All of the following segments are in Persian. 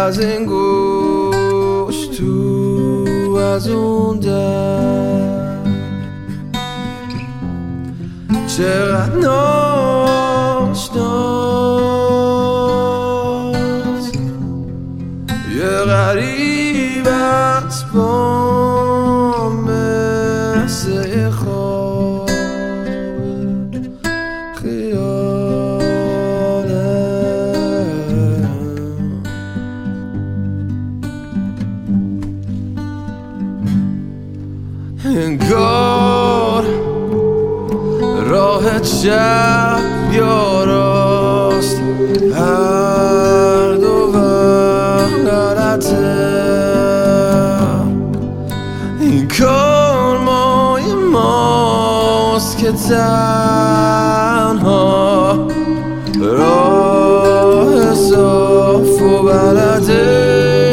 از این گوش تو از اون در چقدر ناشناس یه غریب از با مثل خواب خیاله انگار راه چپ یا راست هر دو غلطه این کار مای ماست که تنها راه صاف و بلده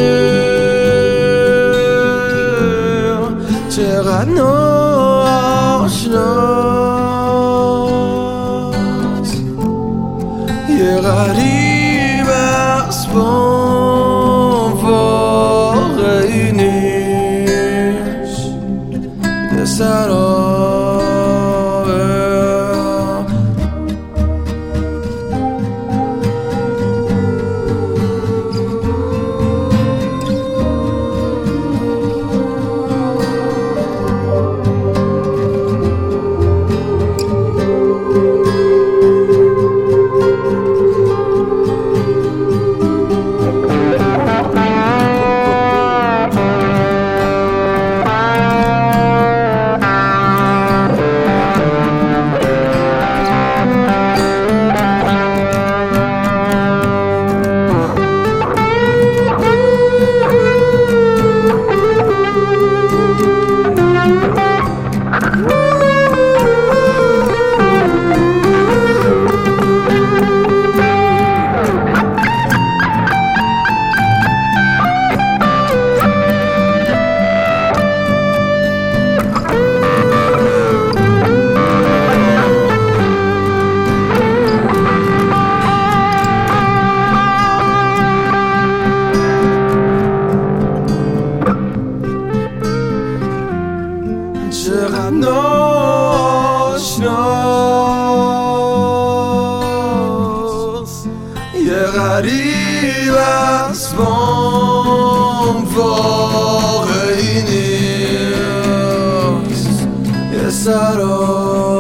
چقدر ناشناس یه غریب از بام واقعی نیست یه سرابه چقدر ناشناس یه غریب از بام واقعی نیست یه سراب